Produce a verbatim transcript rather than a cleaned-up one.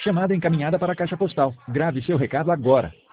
Chamada encaminhada para a caixa postal. Grave seu recado agora.